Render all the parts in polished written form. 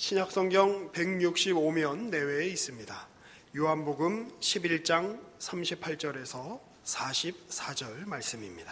신약성경 165면 내외에 있습니다. 요한복음 11장 38절에서 44절 말씀입니다.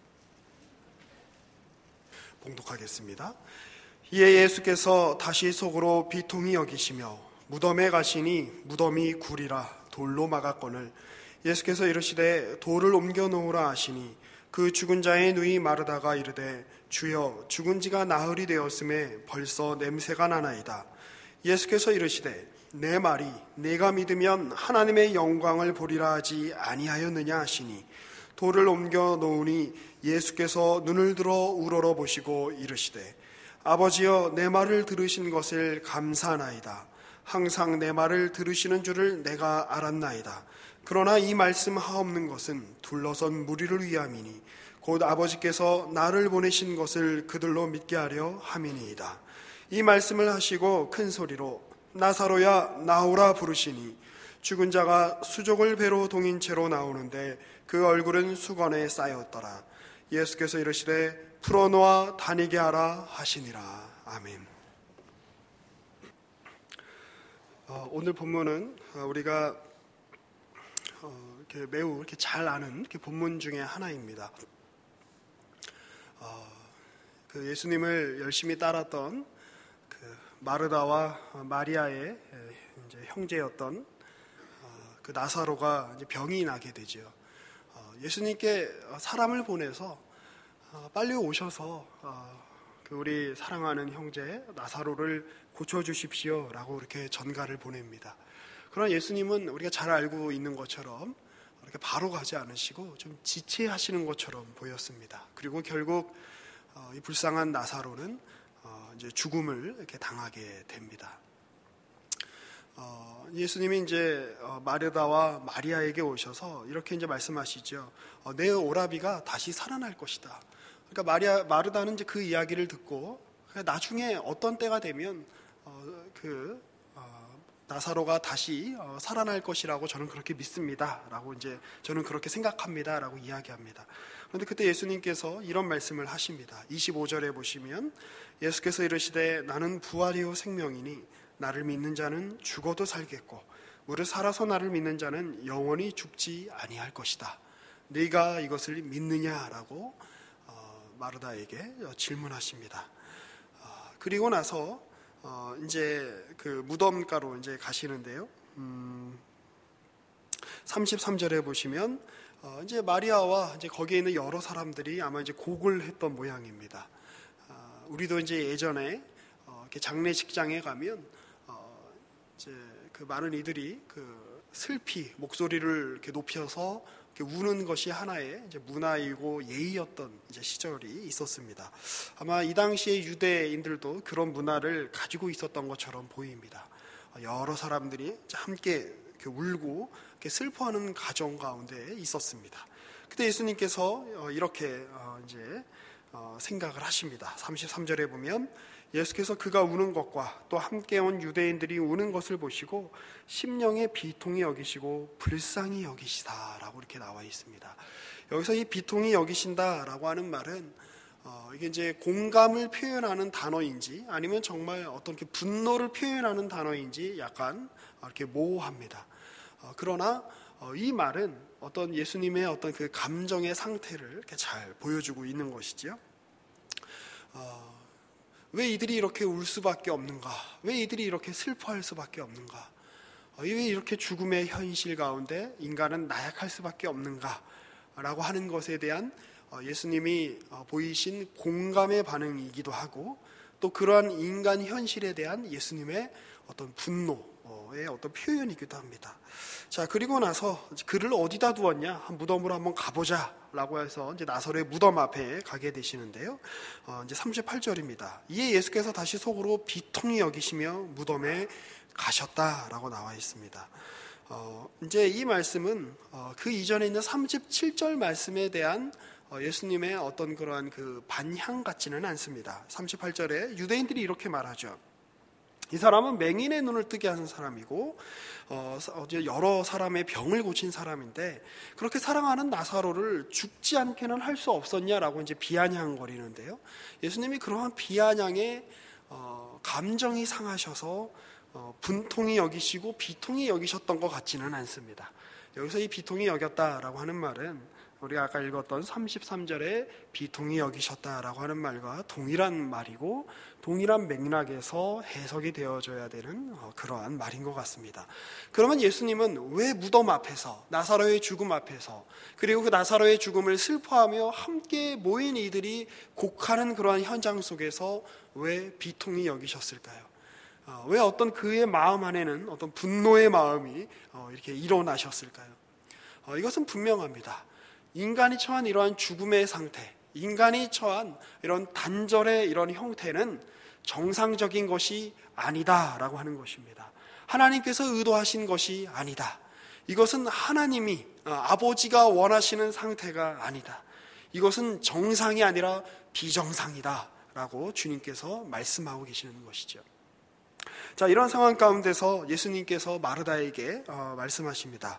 봉독하겠습니다. 이에 예수께서 다시 속으로 비통히 여기시며 무덤에 가시니 무덤이 굴이라 돌로 막았거늘 예수께서 이르시되 돌을 옮겨 놓으라 하시니 그 죽은 자의 누이 마르다가 이르되 주여 죽은 지가 나흘이 되었음에 벌써 냄새가 나나이다. 예수께서 이르시되 내 말이 내가 믿으면 하나님의 영광을 보리라 하지 아니하였느냐 하시니 돌을 옮겨 놓으니 예수께서 눈을 들어 우러러 보시고 이르시되 아버지여 내 말을 들으신 것을 감사하나이다. 항상 내 말을 들으시는 줄을 내가 알았나이다. 그러나 이 말씀 하옵는 것은 둘러선 무리를 위함이니 곧 아버지께서 나를 보내신 것을 그들로 믿게 하려 함이니이다. 이 말씀을 하시고 큰 소리로 나사로야 나오라 부르시니 죽은 자가 수족을 배로 동인 채로 나오는데 그 얼굴은 수건에 쌓였더라. 예수께서 이르시되 풀어놓아 다니게 하라 하시니라. 아멘. 오늘 본문은 우리가 이렇게 매우 이렇게 잘 아는 이렇게 본문 중에 하나입니다. 그 예수님을 열심히 따랐던 그 마르다와 마리아의 이제 형제였던 그 나사로가 이제 병이 나게 되죠. 예수님께 사람을 보내서 빨리 오셔서 그 우리 사랑하는 형제 나사로를 고쳐주십시오라고 이렇게 전가를 보냅니다. 그러나 예수님은 우리가 잘 알고 있는 것처럼 이렇게 바로 가지 않으시고 좀 지체하시는 것처럼 보였습니다. 그리고 결국 이 불쌍한 나사로는 이제 죽음을 이렇게 당하게 됩니다. 예수님이 이제 마르다와 마리아에게 오셔서 이렇게 이제 말씀하시죠. 내 오라비가 다시 살아날 것이다. 그러니까 마르다는 이제 그 이야기를 듣고 나중에 어떤 때가 되면 나사로가 다시 살아날 것이라고 저는 그렇게 믿습니다라고 이제 저는 그렇게 생각합니다라고 이야기합니다. 그런데 그때 예수님께서 이런 말씀을 하십니다. 25절에 보시면 예수께서 이르시되 나는 부활이요 생명이니 나를 믿는 자는 죽어도 살겠고 무릇 살아서 나를 믿는 자는 영원히 죽지 아니할 것이다. 네가 이것을 믿느냐라고 마르다에게 질문하십니다. 그리고 나서 이제 그 무덤가로 이제 가시는데요. 33절에 보시면 이제 마리아와 이제 거기에 있는 여러 사람들이 아마 이제 곡을 했던 모양입니다. 우리도 이제 예전에 이렇게 장례식장에 가면 이제 그 많은 이들이 그 슬피 목소리를 이렇게 높여서 이렇게 우는 것이 하나의 이제 문화이고 예의였던 이제 시절이 있었습니다. 아마 이 당시에 유대인들도 그런 문화를 가지고 있었던 것처럼 보입니다. 여러 사람들이 함께 이렇게 울고 이렇게 슬퍼하는 가정 가운데 있었습니다. 그때 예수님께서 이렇게 이제 생각을 하십니다. 33절에 보면 예수께서 그가 우는 것과 또 함께 온 유대인들이 우는 것을 보시고 심령의 비통히 여기시고 불쌍히 여기시다라고 이렇게 나와 있습니다. 여기서 이 비통히 여기신다라고 하는 말은 이게 이제 공감을 표현하는 단어인지 아니면 정말 어떤 이렇게 분노를 표현하는 단어인지 약간 이렇게 모호합니다. 그러나 이 말은 어떤 예수님의 어떤 그 감정의 상태를 이렇게 잘 보여주고 있는 것이지요. 왜 이들이 이렇게 울 수밖에 없는가? 왜 이들이 이렇게 슬퍼할 수밖에 없는가? 왜 이렇게 죽음의 현실 가운데 인간은 나약할 수밖에 없는가? 라고 하는 것에 대한 예수님이 보이신 공감의 반응이기도 하고 또 그러한 인간 현실에 대한 예수님의 어떤 분노의 어떤 표현이기도 합니다. 자, 그리고 나서 그를 어디다 두었냐? 무덤으로 한번 가보자 라고 해서 이제 나사로의 무덤 앞에 가게 되시는데요. 이제 38절입니다. 이에 예수께서 다시 속으로 비통히 여기시며 무덤에 가셨다라고 나와 있습니다. 이제 이 말씀은 그 이전에 있는 37절 말씀에 대한 예수님의 어떤 그러한 그 반향 같지는 않습니다. 38절에 유대인들이 이렇게 말하죠. 이 사람은 맹인의 눈을 뜨게 하는 사람이고 여러 사람의 병을 고친 사람인데 그렇게 사랑하는 나사로를 죽지 않게는 할 수 없었냐라고 이제 비아냥거리는데요. 예수님이 그러한 비아냥에 감정이 상하셔서 분통이 여기시고 비통이 여기셨던 것 같지는 않습니다. 여기서 이 비통이 여겼다라고 하는 말은 우리가 아까 읽었던 33절에 비통이 여기셨다라고 하는 말과 동일한 말이고 동일한 맥락에서 해석이 되어져야 되는 그러한 말인 것 같습니다. 그러면 예수님은 왜 무덤 앞에서, 나사로의 죽음 앞에서, 그리고 그 나사로의 죽음을 슬퍼하며 함께 모인 이들이 곡하는 그러한 현장 속에서 왜 비통이 여기셨을까요? 왜 어떤 그의 마음 안에는 어떤 분노의 마음이 이렇게 일어나셨을까요? 이것은 분명합니다. 인간이 처한 이러한 죽음의 상태, 인간이 처한 이런 단절의 이런 형태는 정상적인 것이 아니다라고 하는 것입니다. 하나님께서 의도하신 것이 아니다. 이것은 하나님이, 아버지가 원하시는 상태가 아니다. 이것은 정상이 아니라 비정상이다 라고 주님께서 말씀하고 계시는 것이죠. 자, 이런 상황 가운데서 예수님께서 마르다에게 말씀하십니다.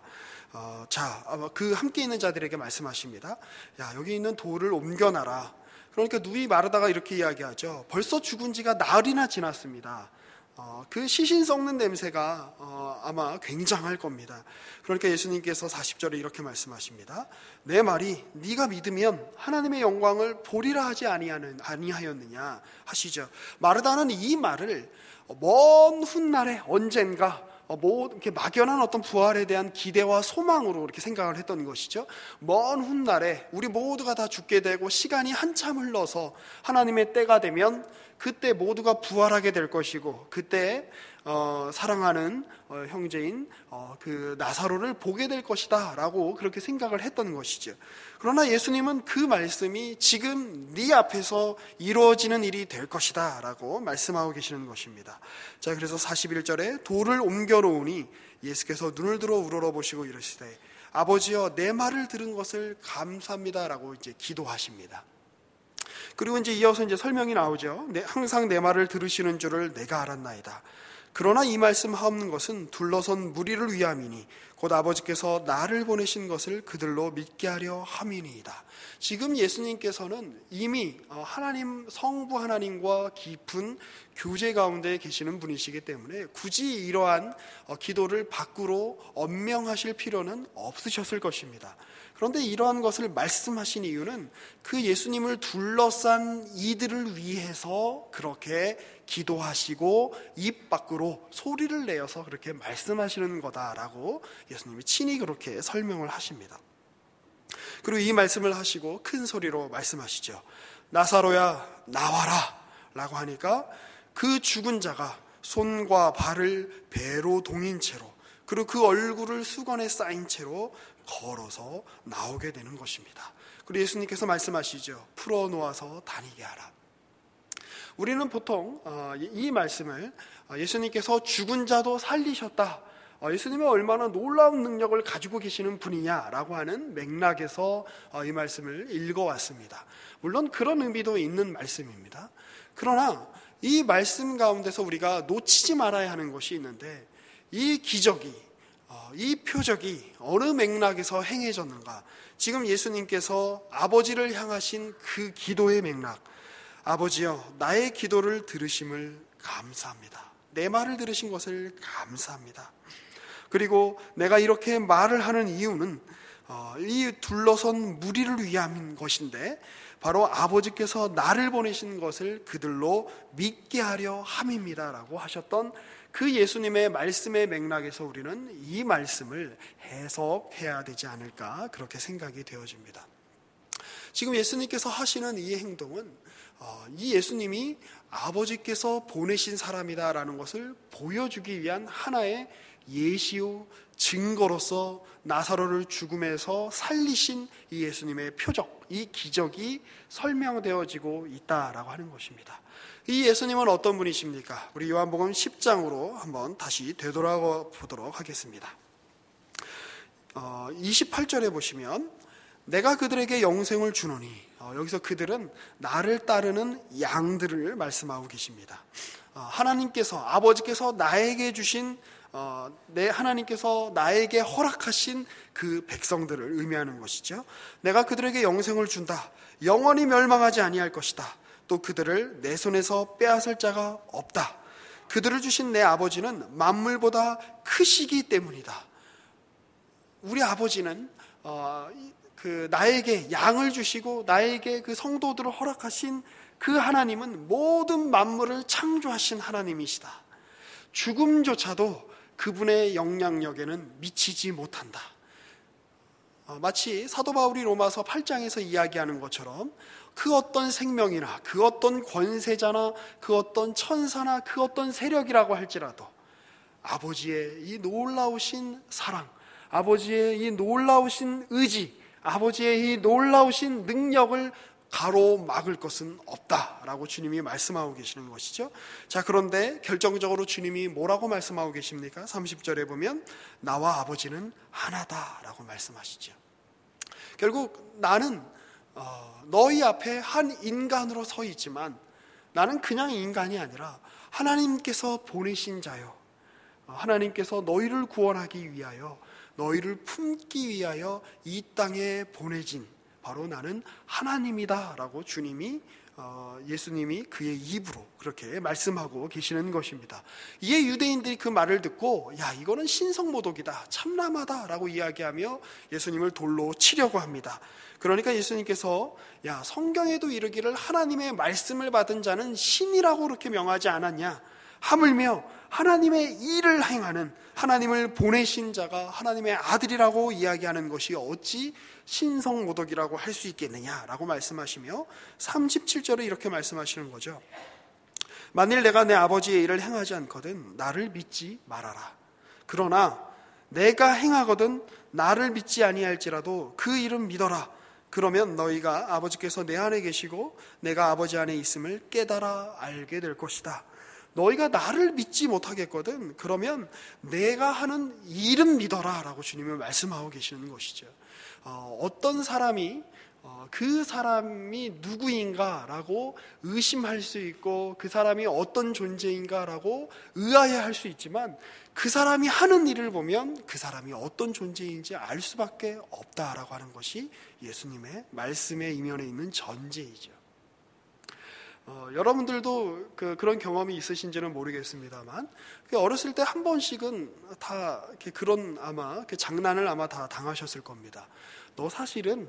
그 함께 있는 자들에게 말씀하십니다. 야, 여기 있는 돌을 옮겨놔라. 그러니까 누이 마르다가 이렇게 이야기하죠. 벌써 죽은 지가 나흘이나 지났습니다. 그 시신 썩는 냄새가 아마 굉장할 겁니다. 그러니까 예수님께서 40절에 이렇게 말씀하십니다. 내 말이 네가 믿으면 하나님의 영광을 보리라 하지 아니하였느냐 하시죠. 마르다는 이 말을 먼 훗날에 언젠가 이렇게 막연한 어떤 부활에 대한 기대와 소망으로 이렇게 생각을 했던 것이죠. 먼 훗날에 우리 모두가 다 죽게 되고 시간이 한참 흘러서 하나님의 때가 되면 그때 모두가 부활하게 될 것이고 그때 사랑하는 형제인 그 나사로를 보게 될 것이다 라고 그렇게 생각을 했던 것이죠. 그러나 예수님은 그 말씀이 지금 네 앞에서 이루어지는 일이 될 것이다 라고 말씀하고 계시는 것입니다. 자, 그래서 41절에 돌을 옮겨 놓으니 예수께서 눈을 들어 우러러보시고 이러시되 아버지여 내 말을 들은 것을 감사합니다 라고 이제 기도하십니다. 그리고 이제 이어서 이제 설명이 나오죠. 항상 내 말을 들으시는 줄을 내가 알았나이다. 그러나 이 말씀 하옵는 것은 둘러선 무리를 위함이니 곧 아버지께서 나를 보내신 것을 그들로 믿게 하려 함이니이다. 지금 예수님께서는 이미 하나님, 성부 하나님과 깊은 교제 가운데 계시는 분이시기 때문에 굳이 이러한 기도를 밖으로 언명하실 필요는 없으셨을 것입니다. 그런데 이러한 것을 말씀하신 이유는 그 예수님을 둘러싼 이들을 위해서 그렇게 기도하시고 입 밖으로 소리를 내어서 그렇게 말씀하시는 거다라고 예수님이 친히 그렇게 설명을 하십니다. 그리고 이 말씀을 하시고 큰 소리로 말씀하시죠. 나사로야 나와라 라고 하니까 그 죽은 자가 손과 발을 배로 동인 채로 그리고 그 얼굴을 수건에 쌓인 채로 걸어서 나오게 되는 것입니다. 그리고 예수님께서 말씀하시죠. 풀어놓아서 다니게 하라. 우리는 보통 이 말씀을 예수님께서 죽은 자도 살리셨다. 예수님이 얼마나 놀라운 능력을 가지고 계시는 분이냐라고 하는 맥락에서 이 말씀을 읽어왔습니다. 물론 그런 의미도 있는 말씀입니다. 그러나 이 말씀 가운데서 우리가 놓치지 말아야 하는 것이 있는데 이 기적이 이 표적이 어느 맥락에서 행해졌는가? 지금 예수님께서 아버지를 향하신 그 기도의 맥락, 아버지여 나의 기도를 들으심을 감사합니다. 내 말을 들으신 것을 감사합니다. 그리고 내가 이렇게 말을 하는 이유는 이 둘러선 무리를 위한 것인데 바로 아버지께서 나를 보내신 것을 그들로 믿게 하려 함입니다 라고 하셨던 그 예수님의 말씀의 맥락에서 우리는 이 말씀을 해석해야 되지 않을까 그렇게 생각이 되어집니다. 지금 예수님께서 하시는 이 행동은 이 예수님이 아버지께서 보내신 사람이다라는 것을 보여주기 위한 하나의 예시요 증거로서 나사로를 죽음에서 살리신 이 예수님의 표적, 이 기적이 설명되어지고 있다라고 하는 것입니다. 이 예수님은 어떤 분이십니까? 우리 요한복음 10장으로 한번 다시 되돌아가 보도록 하겠습니다. 28절에 보시면 내가 그들에게 영생을 주노니 여기서 그들은 나를 따르는 양들을 말씀하고 계십니다. 하나님께서 아버지께서 나에게 주신 하나님께서 나에게 허락하신 그 백성들을 의미하는 것이죠. 내가 그들에게 영생을 준다. 영원히 멸망하지 아니할 것이다. 또 그들을 내 손에서 빼앗을 자가 없다. 그들을 주신 내 아버지는 만물보다 크시기 때문이다. 우리 아버지는 나에게 양을 주시고 나에게 그 성도들을 허락하신 그 하나님은 모든 만물을 창조하신 하나님이시다. 죽음조차도 그분의 영향력에는 미치지 못한다. 마치 사도 바울이 로마서 8장에서 이야기하는 것처럼 그 어떤 생명이나 그 어떤 권세자나 그 어떤 천사나 그 어떤 세력이라고 할지라도 아버지의 이 놀라우신 사랑, 아버지의 이 놀라우신 의지, 아버지의 이 놀라우신 능력을 가로막을 것은 없다라고 주님이 말씀하고 계시는 것이죠. 자, 그런데 결정적으로 주님이 뭐라고 말씀하고 계십니까? 30절에 보면 나와 아버지는 하나다라고 말씀하시죠. 결국 나는 너희 앞에 한 인간으로 서 있지만 나는 그냥 인간이 아니라 하나님께서 보내신 자요, 하나님께서 너희를 구원하기 위하여 너희를 품기 위하여 이 땅에 보내진 바로 나는 하나님이다 라고 주님이 예수님이 그의 입으로 그렇게 말씀하고 계시는 것입니다. 이에 유대인들이 그 말을 듣고 야, 이거는 신성모독이다, 참남하다 라고 이야기하며 예수님을 돌로 치려고 합니다. 그러니까 예수님께서 야, 성경에도 이르기를 하나님의 말씀을 받은 자는 신이라고 그렇게 명하지 않았냐, 하물며 하나님의 일을 행하는 하나님을 보내신 자가 하나님의 아들이라고 이야기하는 것이 어찌 신성모독이라고 할 수 있겠느냐라고 말씀하시며 37절에 이렇게 말씀하시는 거죠. 만일 내가 내 아버지의 일을 행하지 않거든 나를 믿지 말아라. 그러나 내가 행하거든 나를 믿지 아니할지라도 그 일은 믿어라. 그러면 너희가 아버지께서 내 안에 계시고 내가 아버지 안에 있음을 깨달아 알게 될 것이다. 너희가 나를 믿지 못하겠거든 그러면 내가 하는 일은 믿어라 라고 주님은 말씀하고 계시는 것이죠. 어떤 사람이 그 사람이 누구인가 라고 의심할 수 있고 그 사람이 어떤 존재인가 라고 의아해할 수 있지만 그 사람이 하는 일을 보면 그 사람이 어떤 존재인지 알 수밖에 없다라고 하는 것이 예수님의 말씀의 이면에 있는 전제이죠. 여러분들도 그런 경험이 있으신지는 모르겠습니다만 어렸을 때 한 번씩은 다 그런 아마 장난을 아마 다 당하셨을 겁니다. 너 사실은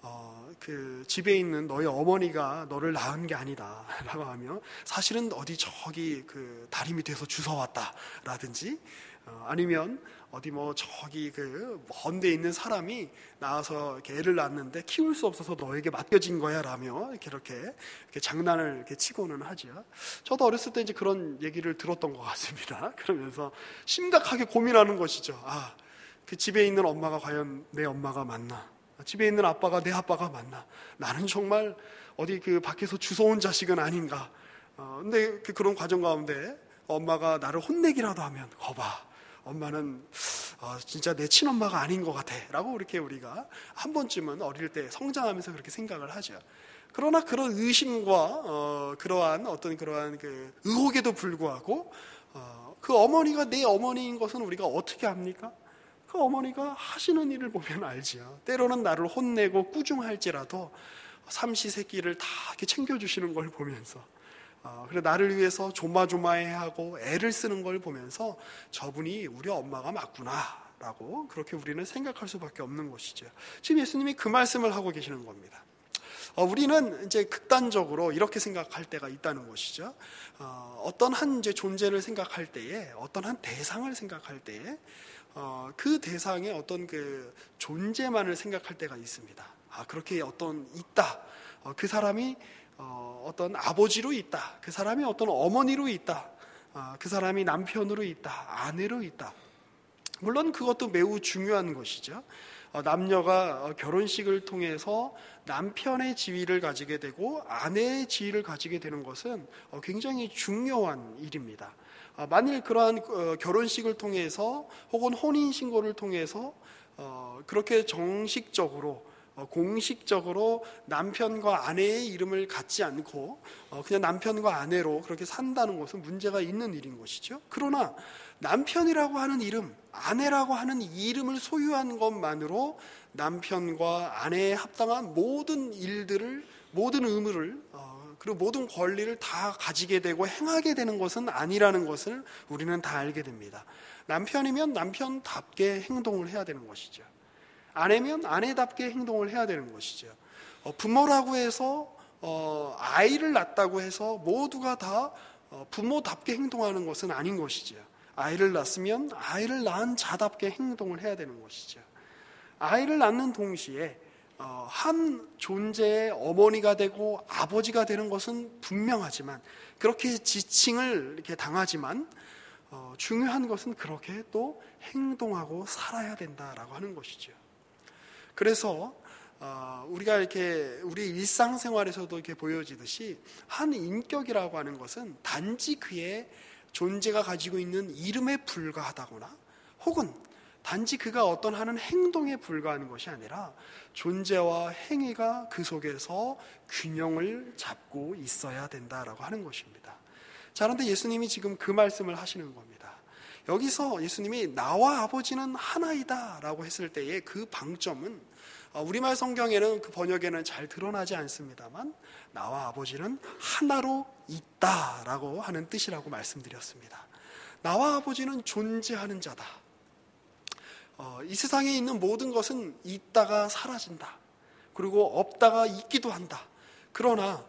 그 집에 있는 너희 어머니가 너를 낳은 게 아니다 라고 하며 사실은 어디 저기 그 다리 밑에서 주워왔다 라든지 아니면 어디 뭐 저기 그 먼 데 있는 사람이 낳아서 이렇게 애를 낳았는데 키울 수 없어서 너에게 맡겨진 거야 라며 이렇게 장난을 이렇게 치고는 하죠. 저도 어렸을 때 이제 그런 얘기를 들었던 것 같습니다. 그러면서 심각하게 고민하는 것이죠. 아, 그 집에 있는 엄마가 과연 내 엄마가 맞나? 집에 있는 아빠가 내 아빠가 맞나? 나는 정말 어디 그 밖에서 주워온 자식은 아닌가? 근데 그런 과정 가운데 엄마가 나를 혼내기라도 하면 거봐, 엄마는 진짜 내 친엄마가 아닌 것 같아 라고 이렇게 우리가 한 번쯤은 어릴 때 성장하면서 그렇게 생각을 하죠. 그러나 그런 의심과 그러한 그 의혹에도 불구하고 그 어머니가 내 어머니인 것은 우리가 어떻게 압니까? 그 어머니가 하시는 일을 보면 알지요. 때로는 나를 혼내고 꾸중할지라도 삼시세끼를 다 이렇게 챙겨주시는 걸 보면서 그래 나를 위해서 조마조마해하고 애를 쓰는 걸 보면서 저분이 우리 엄마가 맞구나 라고 그렇게 우리는 생각할 수밖에 없는 것이죠. 지금 예수님이 그 말씀을 하고 계시는 겁니다. 우리는 이제 극단적으로 이렇게 생각할 때가 있다는 것이죠. 어떤 한 이제 존재를 생각할 때에, 어떤 한 대상을 생각할 때에 그 대상의 어떤 그 존재만을 생각할 때가 있습니다. 그렇게 어떤 있다. 그 사람이 어떤 아버지로 있다. 그 사람이 어떤 어머니로 있다. 그 사람이 남편으로 있다. 아내로 있다. 물론 그것도 매우 중요한 것이죠. 남녀가 결혼식을 통해서 남편의 지위를 가지게 되고 아내의 지위를 가지게 되는 것은 굉장히 중요한 일입니다. 만일 그러한 결혼식을 통해서 혹은 혼인신고를 통해서 그렇게 정식적으로 공식적으로 남편과 아내의 이름을 갖지 않고 그냥 남편과 아내로 그렇게 산다는 것은 문제가 있는 일인 것이죠. 그러나 남편이라고 하는 이름, 아내라고 하는 이름을 소유한 것만으로 남편과 아내에 합당한 모든 일들을, 모든 의무를 그리고 모든 권리를 다 가지게 되고 행하게 되는 것은 아니라는 것을 우리는 다 알게 됩니다. 남편이면 남편답게 행동을 해야 되는 것이죠. 아내면 아내답게 행동을 해야 되는 것이죠. 부모라고 해서 아이를 낳았다고 해서 모두가 다 부모답게 행동하는 것은 아닌 것이죠. 아이를 낳았으면 아이를 낳은 자답게 행동을 해야 되는 것이죠. 아이를 낳는 동시에 한 존재의 어머니가 되고 아버지가 되는 것은 분명하지만, 그렇게 지칭을 이렇게 당하지만 중요한 것은 그렇게 또 행동하고 살아야 된다라고 하는 것이죠. 그래서 우리가 이렇게 우리 일상생활에서도 이렇게 보여지듯이 한 인격이라고 하는 것은 단지 그의 존재가 가지고 있는 이름에 불과하다거나 혹은 단지 그가 어떤 하는 행동에 불과한 것이 아니라 존재와 행위가 그 속에서 균형을 잡고 있어야 된다라고 하는 것입니다. 자, 그런데 예수님이 지금 그 말씀을 하시는 겁니다. 여기서 예수님이 나와 아버지는 하나이다 라고 했을 때의 그 방점은 우리말 성경에는 그 번역에는 잘 드러나지 않습니다만 나와 아버지는 하나로 있다라고 하는 뜻이라고 말씀드렸습니다. 나와 아버지는 존재하는 자다. 이 세상에 있는 모든 것은 있다가 사라진다. 그리고 없다가 있기도 한다. 그러나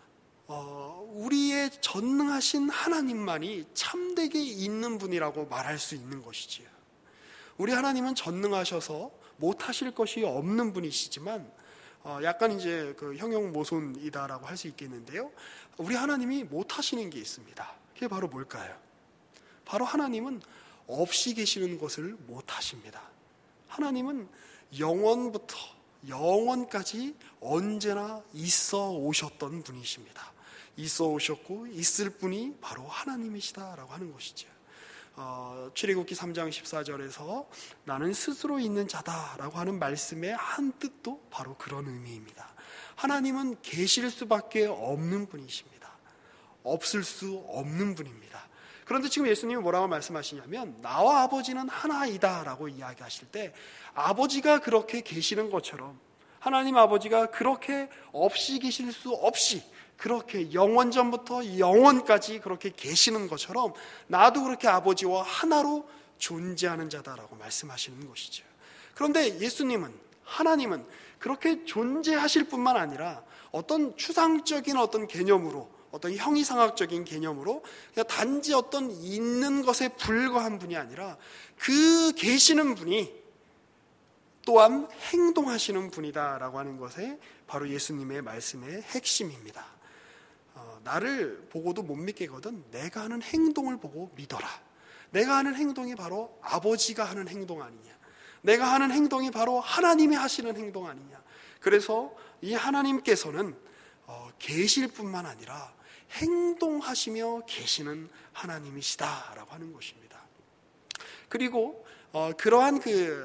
우리의 전능하신 하나님만이 참되게 있는 분이라고 말할 수 있는 것이지요. 우리 하나님은 전능하셔서 못하실 것이 없는 분이시지만 약간 이제 그 형용모손이다라고 할 수 있겠는데요. 우리 하나님이 못하시는 게 있습니다. 그게 바로 뭘까요? 바로 하나님은 없이 계시는 것을 못하십니다. 하나님은 영원부터 영원까지 언제나 있어 오셨던 분이십니다. 있어 오셨고 있을 분이 바로 하나님이시다라고 하는 것이죠. 출애굽기 3장 14절에서 나는 스스로 있는 자다라고 하는 말씀의 한 뜻도 바로 그런 의미입니다. 하나님은 계실 수밖에 없는 분이십니다. 없을 수 없는 분입니다. 그런데 지금 예수님이 뭐라고 말씀하시냐면 나와 아버지는 하나이다 라고 이야기하실 때 아버지가 그렇게 계시는 것처럼, 하나님 아버지가 그렇게 없이 계실 수 없이 그렇게 영원전부터 영원까지 그렇게 계시는 것처럼 나도 그렇게 아버지와 하나로 존재하는 자다라고 말씀하시는 것이죠. 그런데 예수님은, 하나님은 그렇게 존재하실 뿐만 아니라 어떤 추상적인 어떤 개념으로, 어떤 형이상학적인 개념으로 그냥 단지 어떤 있는 것에 불과한 분이 아니라 그 계시는 분이 또한 행동하시는 분이다라고 하는 것에 바로 예수님의 말씀의 핵심입니다. 나를 보고도 못 믿겠거든 내가 하는 행동을 보고 믿어라. 내가 하는 행동이 바로 아버지가 하는 행동 아니냐, 내가 하는 행동이 바로 하나님이 하시는 행동 아니냐. 그래서 이 하나님께서는 계실 뿐만 아니라 행동하시며 계시는 하나님이시다라고 하는 것입니다. 그리고 그러한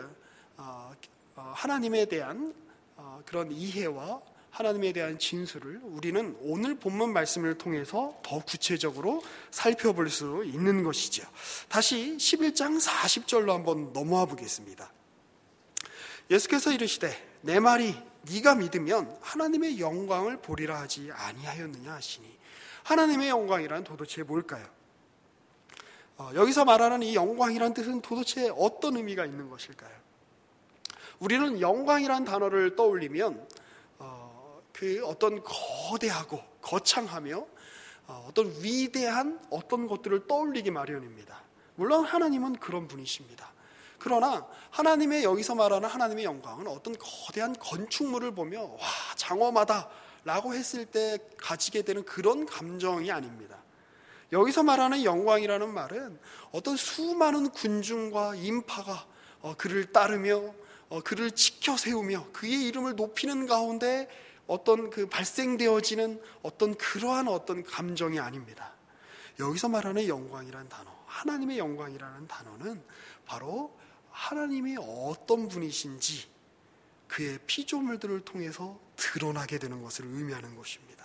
하나님에 대한 그런 이해와 하나님에 대한 진술을 우리는 오늘 본문 말씀을 통해서 더 구체적으로 살펴볼 수 있는 것이죠. 다시 11장 40절로 한번 넘어와 보겠습니다. 예수께서 이르시되 내 말이 네가 믿으면 하나님의 영광을 보리라 하지 아니하였느냐 하시니, 하나님의 영광이란 도대체 뭘까요? 여기서 말하는 이 영광이란 뜻은 도대체 어떤 의미가 있는 것일까요? 우리는 영광이란 단어를 떠올리면 그 어떤 거대하고 거창하며 어떤 위대한 어떤 것들을 떠올리기 마련입니다. 물론 하나님은 그런 분이십니다. 그러나 하나님의 여기서 말하는 하나님의 영광은 어떤 거대한 건축물을 보며 와 장엄하다 라고 했을 때 가지게 되는 그런 감정이 아닙니다. 여기서 말하는 영광이라는 말은 어떤 수많은 군중과 인파가 그를 따르며 그를 지켜 세우며 그의 이름을 높이는 가운데 어떤 그 발생되어지는 어떤 그러한 어떤 감정이 아닙니다. 여기서 말하는 영광이라는 단어, 하나님의 영광이라는 단어는 바로 하나님이 어떤 분이신지 그의 피조물들을 통해서 드러나게 되는 것을 의미하는 것입니다.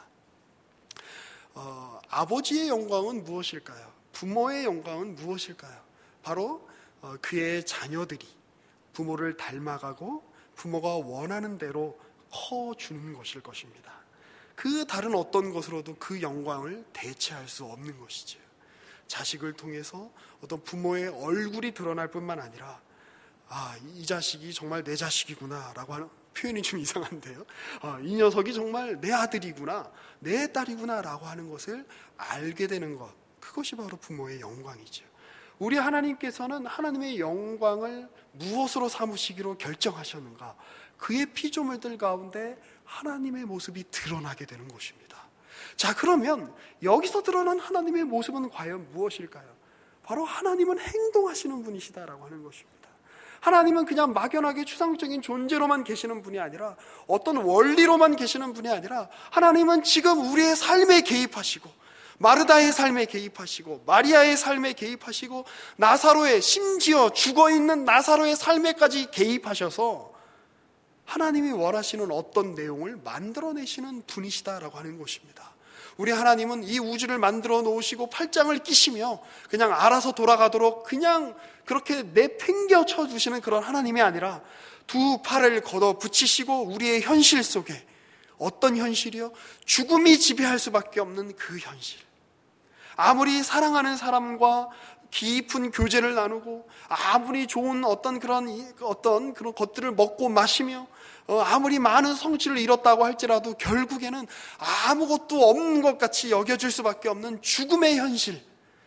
아버지의 영광은 무엇일까요? 부모의 영광은 무엇일까요? 바로 그의 자녀들이 부모를 닮아가고 부모가 원하는 대로 커주는 것일 것입니다. 그 다른 어떤 것으로도 그 영광을 대체할 수 없는 것이지요. 자식을 통해서 어떤 부모의 얼굴이 드러날 뿐만 아니라 이 자식이 정말 내 자식이구나 라고 하는 표현이 좀 이상한데요. 이 녀석이 정말 내 아들이구나, 내 딸이구나 라고 하는 것을 알게 되는 것, 그것이 바로 부모의 영광이죠. 우리 하나님께서는 하나님의 영광을 무엇으로 삼으시기로 결정하셨는가? 그의 피조물들 가운데 하나님의 모습이 드러나게 되는 것입니다. 자, 그러면 여기서 드러난 하나님의 모습은 과연 무엇일까요? 바로 하나님은 행동하시는 분이시다라고 하는 것입니다. 하나님은 그냥 막연하게 추상적인 존재로만 계시는 분이 아니라, 어떤 원리로만 계시는 분이 아니라, 하나님은 지금 우리의 삶에 개입하시고, 마르다의 삶에 개입하시고, 마리아의 삶에 개입하시고, 나사로의, 심지어 죽어있는 나사로의 삶에까지 개입하셔서 하나님이 원하시는 어떤 내용을 만들어내시는 분이시다라고 하는 것입니다. 우리 하나님은 이 우주를 만들어 놓으시고 팔짱을 끼시며 그냥 알아서 돌아가도록 그냥 그렇게 내팽겨 쳐주시는 그런 하나님이 아니라, 두 팔을 걷어 붙이시고 우리의 현실 속에, 어떤 현실이요? 죽음이 지배할 수밖에 없는 그 현실. 아무리 사랑하는 사람과 깊은 교제를 나누고, 아무리 좋은 어떤 그런 것들을 먹고 마시며, 아무리 많은 성취를 이뤘다고 할지라도 결국에는 아무것도 없는 것 같이 여겨질 수밖에 없는 죽음의 현실,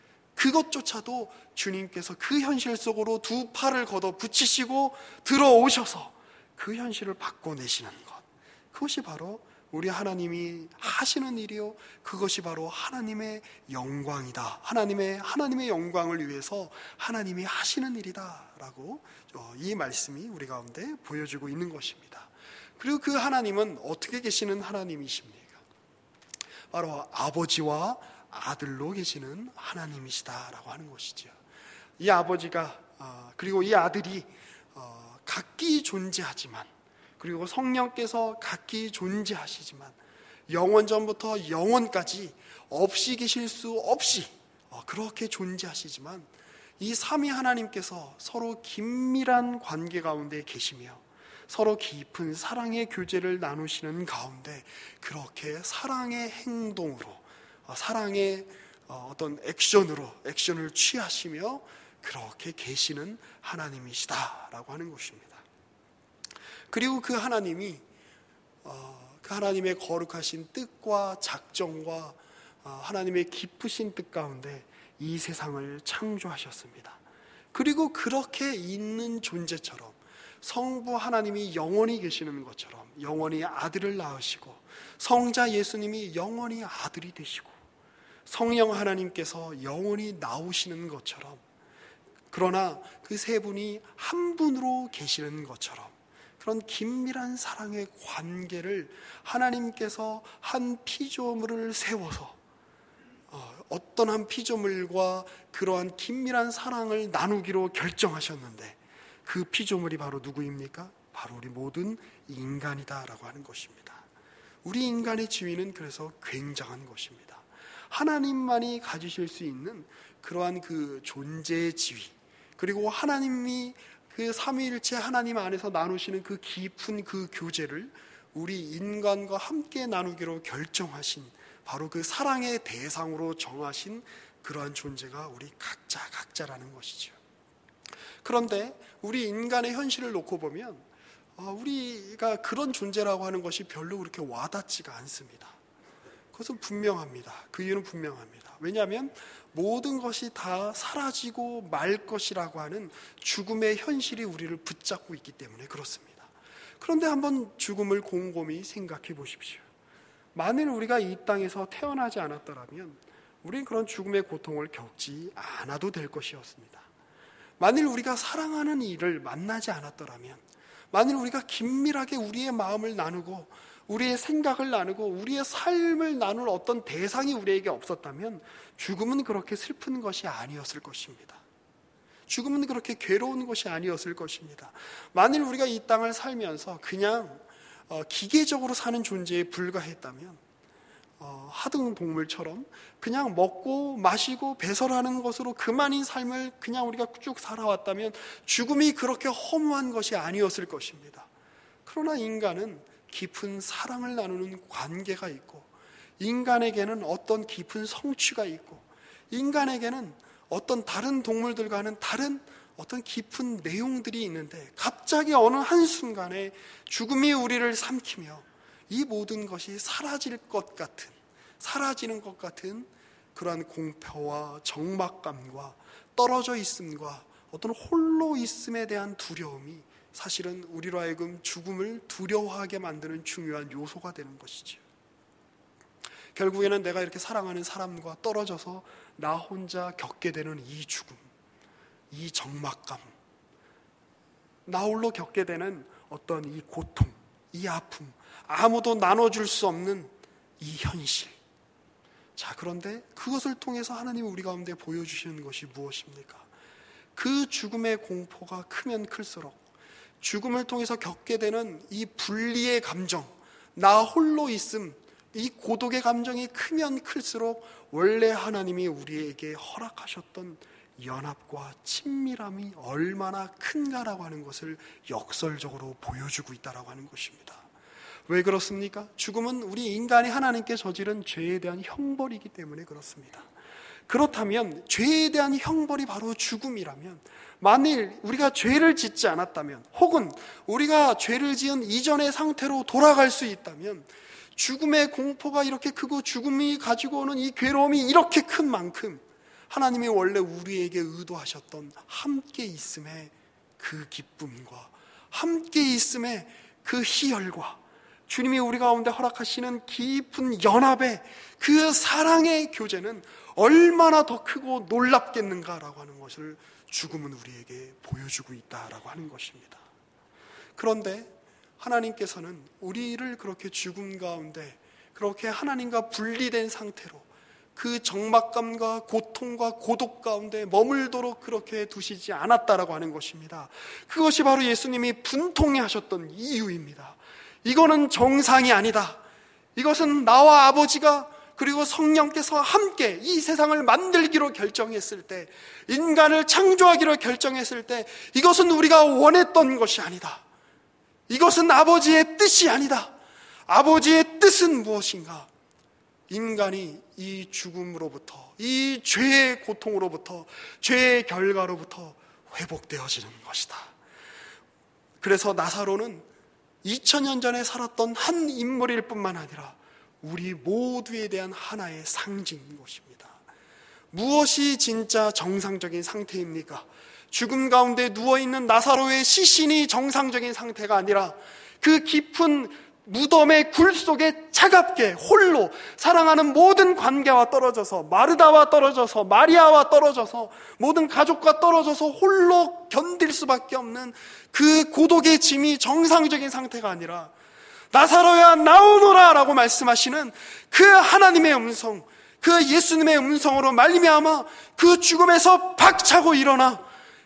그것조차도 주님께서 그 현실 속으로 두 팔을 걷어 붙이시고 들어오셔서 그 현실을 바꿔내시는 것, 그것이 바로 우리 하나님이 하시는 일이요, 그것이 바로 하나님의 영광이다. 하나님의 영광을 위해서 하나님이 하시는 일이다라고 이 말씀이 우리 가운데 보여주고 있는 것입니다. 그리고 그 하나님은 어떻게 계시는 하나님이십니까? 바로 아버지와 아들로 계시는 하나님이시다라고 하는 것이죠. 이 아버지가 그리고 이 아들이 각기 존재하지만, 그리고 성령께서 각기 존재하시지만, 영원전부터 영원까지 없이 계실 수 없이 그렇게 존재하시지만, 이 삼위 하나님께서 서로 긴밀한 관계 가운데 계시며 서로 깊은 사랑의 교제를 나누시는 가운데 그렇게 사랑의 행동으로, 사랑의 어떤 액션을 취하시며 그렇게 계시는 하나님이시다라고 하는 것입니다. 그리고 그 하나님이 그 하나님의 거룩하신 뜻과 작정과 하나님의 깊으신 뜻 가운데 이 세상을 창조하셨습니다. 그리고 그렇게 있는 존재처럼 성부 하나님이 영원히 계시는 것처럼 영원히 아들을 낳으시고, 성자 예수님이 영원히 아들이 되시고, 성령 하나님께서 영원히 나오시는 것처럼, 그러나 그 세 분이 한 분으로 계시는 것처럼, 그런 긴밀한 사랑의 관계를 하나님께서 한 피조물을 세워서 어떤 한 피조물과 그러한 긴밀한 사랑을 나누기로 결정하셨는데, 그 피조물이 바로 누구입니까? 바로 우리 모든 인간이다라고 하는 것입니다. 우리 인간의 지위는 그래서 굉장한 것입니다. 하나님만이 가지실 수 있는 그러한 그 존재의 지위, 그리고 하나님이 그 삼위일체 하나님 안에서 나누시는 그 깊은 그 교제를 우리 인간과 함께 나누기로 결정하신, 바로 그 사랑의 대상으로 정하신 그러한 존재가 우리 각자라는 것이죠. 그런데 우리 인간의 현실을 놓고 보면 우리가 그런 존재라고 하는 것이 별로 그렇게 와닿지가 않습니다. 그것은 분명합니다. 그 이유는 분명합니다. 왜냐하면 모든 것이 다 사라지고 말 것이라고 하는 죽음의 현실이 우리를 붙잡고 있기 때문에 그렇습니다. 그런데 한번 죽음을 곰곰이 생각해 보십시오. 만일 우리가 이 땅에서 태어나지 않았더라면 우리는 그런 죽음의 고통을 겪지 않아도 될 것이었습니다. 만일 우리가 사랑하는 이를 만나지 않았더라면, 만일 우리가 긴밀하게 우리의 마음을 나누고 우리의 생각을 나누고 우리의 삶을 나눌 어떤 대상이 우리에게 없었다면 죽음은 그렇게 슬픈 것이 아니었을 것입니다. 죽음은 그렇게 괴로운 것이 아니었을 것입니다. 만일 우리가 이 땅을 살면서 그냥 기계적으로 사는 존재에 불과했다면, 하등 동물처럼 그냥 먹고 마시고 배설하는 것으로 그만인 삶을 그냥 우리가 쭉 살아왔다면 죽음이 그렇게 허무한 것이 아니었을 것입니다. 그러나 인간은 깊은 사랑을 나누는 관계가 있고, 인간에게는 어떤 깊은 성취가 있고, 인간에게는 어떤 다른 동물들과는 다른 어떤 깊은 내용들이 있는데, 갑자기 어느 한순간에 죽음이 우리를 삼키며 이 모든 것이 사라지는 것 같은 그러한 공포와 적막감과 떨어져 있음과 어떤 홀로 있음에 대한 두려움이 사실은 우리로 하여금 죽음을 두려워하게 만드는 중요한 요소가 되는 것이죠. 결국에는 내가 이렇게 사랑하는 사람과 떨어져서 나 혼자 겪게 되는 이 죽음, 이 적막감, 나 홀로 겪게 되는 어떤 이 고통, 이 아픔, 아무도 나눠줄 수 없는 이 현실. 자, 그런데 그것을 통해서 하나님이 우리 가운데 보여주시는 것이 무엇입니까? 그 죽음의 공포가 크면 클수록, 죽음을 통해서 겪게 되는 이 분리의 감정, 나 홀로 있음, 이 고독의 감정이 크면 클수록 원래 하나님이 우리에게 허락하셨던 연합과 친밀함이 얼마나 큰가라고 하는 것을 역설적으로 보여주고 있다라고 하는 것입니다. 왜 그렇습니까? 죽음은 우리 인간이 하나님께 저지른 죄에 대한 형벌이기 때문에 그렇습니다. 그렇다면 죄에 대한 형벌이 바로 죽음이라면, 만일 우리가 죄를 짓지 않았다면, 혹은 우리가 죄를 지은 이전의 상태로 돌아갈 수 있다면, 죽음의 공포가 이렇게 크고 죽음이 가지고 오는 이 괴로움이 이렇게 큰 만큼 하나님이 원래 우리에게 의도하셨던 함께 있음의 그 기쁨과 함께 있음의 그 희열과 주님이 우리 가운데 허락하시는 깊은 연합의 그 사랑의 교제는 얼마나 더 크고 놀랍겠는가라고 하는 것을 죽음은 우리에게 보여주고 있다라고 하는 것입니다. 그런데 하나님께서는 우리를 그렇게 죽음 가운데, 그렇게 하나님과 분리된 상태로 그 적막감과 고통과 고독 가운데 머물도록 그렇게 두시지 않았다라고 하는 것입니다. 그것이 바로 예수님이 분통해 하셨던 이유입니다. 이거는 정상이 아니다. 이것은 나와 아버지가 그리고 성령께서 함께 이 세상을 만들기로 결정했을 때, 인간을 창조하기로 결정했을 때, 이것은 우리가 원했던 것이 아니다. 이것은 아버지의 뜻이 아니다. 아버지의 뜻은 무엇인가? 인간이 이 죽음으로부터, 이 죄의 고통으로부터, 죄의 결과로부터 회복되어지는 것이다. 그래서 나사로는 2000년 전에 살았던 한 인물일 뿐만 아니라 우리 모두에 대한 하나의 상징인 것입니다. 무엇이 진짜 정상적인 상태입니까? 죽음 가운데 누워있는 나사로의 시신이 정상적인 상태가 아니라 그 깊은 무덤의 굴 속에 차갑게 홀로 사랑하는 모든 관계와 떨어져서, 마르다와 떨어져서, 마리아와 떨어져서, 모든 가족과 떨어져서 홀로 견딜 수밖에 없는 그 고독의 짐이 정상적인 상태가 아니라, 나사로야 나오너라 라고 말씀하시는 그 하나님의 음성, 그 예수님의 음성으로 말미암아 그 죽음에서 박차고 일어나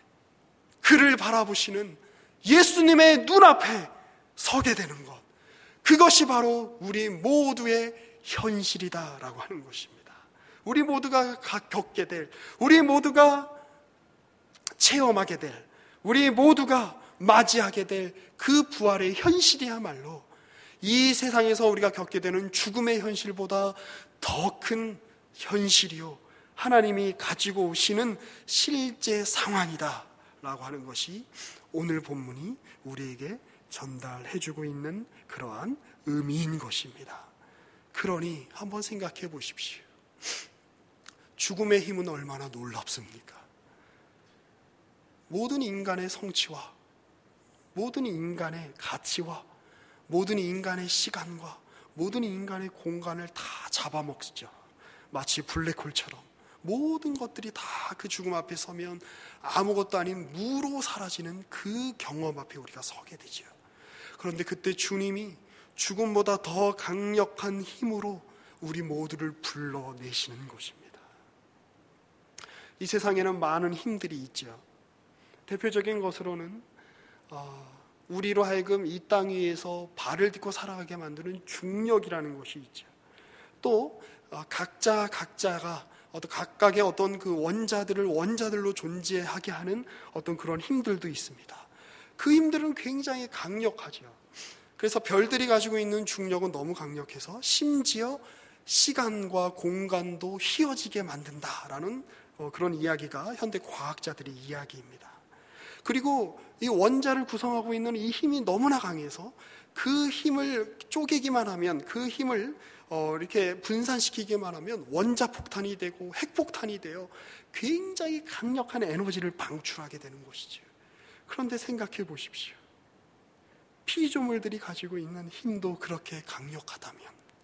그를 바라보시는 예수님의 눈앞에 서게 되는 것, 그것이 바로 우리 모두의 현실이다라고 하는 것입니다. 우리 모두가 겪게 될, 우리 모두가 체험하게 될, 우리 모두가 맞이하게 될 그 부활의 현실이야말로 이 세상에서 우리가 겪게 되는 죽음의 현실보다 더 큰 현실이요, 하나님이 가지고 오시는 실제 상황이다 라고 하는 것이 오늘 본문이 우리에게 전달해주고 있는 그러한 의미인 것입니다. 그러니 한번 생각해 보십시오. 죽음의 힘은 얼마나 놀랍습니까? 모든 인간의 성취와 모든 인간의 가치와 모든 인간의 시간과 모든 인간의 공간을 다 잡아먹죠. 마치 블랙홀처럼 모든 것들이 다 그 죽음 앞에 서면 아무것도 아닌 무로 사라지는 그 경험 앞에 우리가 서게 되죠. 그런데 그때 주님이 죽음보다 더 강력한 힘으로 우리 모두를 불러내시는 것입니다. 이 세상에는 많은 힘들이 있죠. 대표적인 것으로는 우리로 하여금 이 땅 위에서 발을 딛고 살아가게 만드는 중력이라는 것이 있죠. 또 각자가 각각의 어떤 그 원자들을 원자들로 존재하게 하는 어떤 그런 힘들도 있습니다. 그 힘들은 굉장히 강력하죠. 그래서 별들이 가지고 있는 중력은 너무 강력해서 심지어 시간과 공간도 휘어지게 만든다라는 그런 이야기가 현대 과학자들의 이야기입니다. 그리고 이 원자를 구성하고 있는 이 힘이 너무나 강해서 그 힘을 쪼개기만 하면, 그 힘을 이렇게 분산시키기만 하면 원자폭탄이 되고 핵폭탄이 되어 굉장히 강력한 에너지를 방출하게 되는 것이죠. 그런데 생각해 보십시오. 피조물들이 가지고 있는 힘도 그렇게 강력하다면,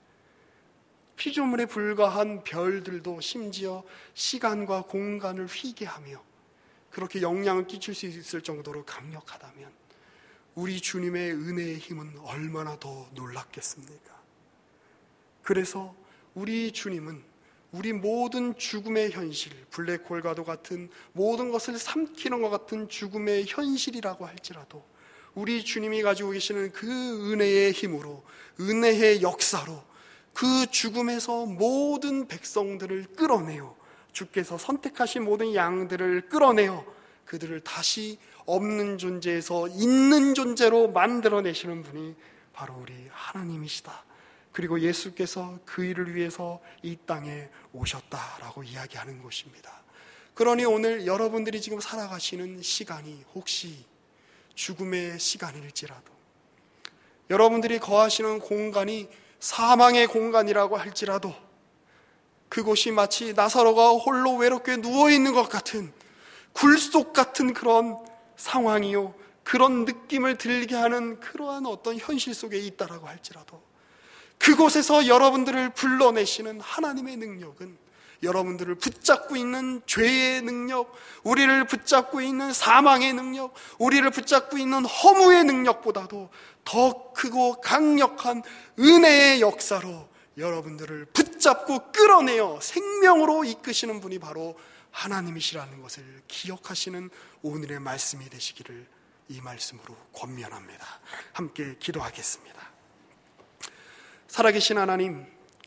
피조물에 불과한 별들도 심지어 시간과 공간을 휘게 하며 그렇게 영향을 끼칠 수 있을 정도로 강력하다면 우리 주님의 은혜의 힘은 얼마나 더 놀랍겠습니까? 그래서 우리 주님은 우리 모든 죽음의 현실, 블랙홀과도 같은 모든 것을 삼키는 것 같은 죽음의 현실이라고 할지라도 우리 주님이 가지고 계시는 그 은혜의 힘으로, 은혜의 역사로 그 죽음에서 모든 백성들을 끌어내요, 주께서 선택하신 모든 양들을 끌어내어 그들을 다시 없는 존재에서 있는 존재로 만들어내시는 분이 바로 우리 하나님이시다. 그리고 예수께서 그 일을 위해서 이 땅에 오셨다라고 이야기하는 것입니다. 그러니 오늘 여러분들이 지금 살아가시는 시간이 혹시 죽음의 시간일지라도, 여러분들이 거하시는 공간이 사망의 공간이라고 할지라도, 그곳이 마치 나사로가 홀로 외롭게 누워있는 것 같은 굴속 같은 그런 상황이요, 그런 느낌을 들게 하는 그러한 어떤 현실 속에 있다라고 할지라도 그곳에서 여러분들을 불러내시는 하나님의 능력은 여러분들을 붙잡고 있는 죄의 능력, 우리를 붙잡고 있는 사망의 능력, 우리를 붙잡고 있는 허무의 능력보다도 더 크고 강력한 은혜의 역사로 여러분들을 붙잡고 끌어내어 생명으로 이끄시는 분이 바로 하나님이시라는 것을 기억하시는 오늘의 말씀이 되시기를 이 말씀으로 권면합니다. 함께 기도하겠습니다. 살아계신 하나님,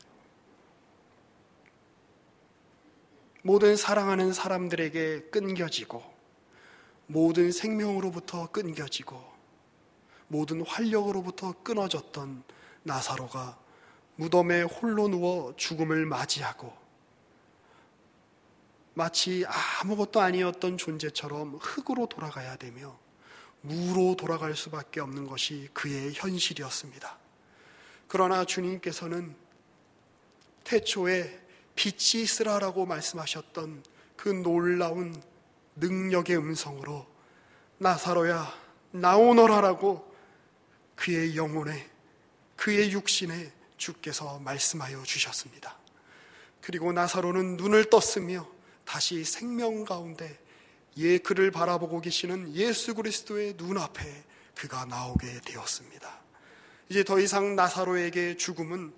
모든 사랑하는 사람들에게 끊겨지고 모든 생명으로부터 끊겨지고 모든 활력으로부터 끊어졌던 나사로가 무덤에 홀로 누워 죽음을 맞이하고 마치 아무것도 아니었던 존재처럼 흙으로 돌아가야 되며 무로 돌아갈 수밖에 없는 것이 그의 현실이었습니다. 그러나 주님께서는 태초에 빛이 있으라라고 말씀하셨던 그 놀라운 능력의 음성으로 나사로야 나오너라라고 그의 영혼에, 그의 육신에 주께서 말씀하여 주셨습니다. 그리고 나사로는 눈을 떴으며 다시 생명 가운데 그를 바라보고 계시는 예수 그리스도의 눈앞에 그가 나오게 되었습니다. 이제 더 이상 나사로에게 죽음은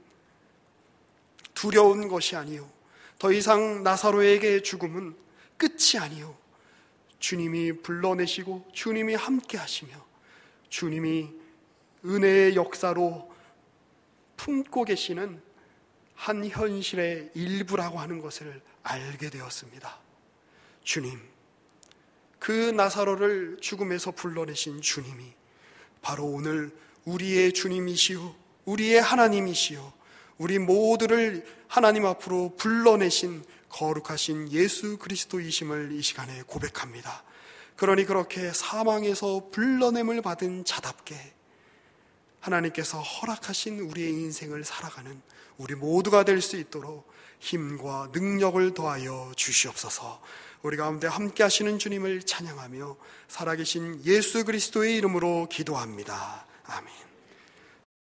두려운 것이 아니요, 더 이상 나사로에게 죽음은 끝이 아니요, 주님이 불러내시고 주님이 함께 하시며 주님이 은혜의 역사로 품고 계시는 한 현실의 일부라고 하는 것을 알게 되었습니다. 주님, 그 나사로를 죽음에서 불러내신 주님이 바로 오늘 우리의 주님이시오, 우리의 하나님이시오, 우리 모두를 하나님 앞으로 불러내신 거룩하신 예수 그리스도이심을 이 시간에 고백합니다. 그러니 그렇게 사망에서 불러냄을 받은 자답게 하나님께서 허락하신 우리의 인생을 살아가는 우리 모두가 될 수 있도록 힘과 능력을 더하여 주시옵소서. 우리 가운데 함께 하시는 주님을 찬양하며 살아계신 예수 그리스도의 이름으로 기도합니다. 아멘.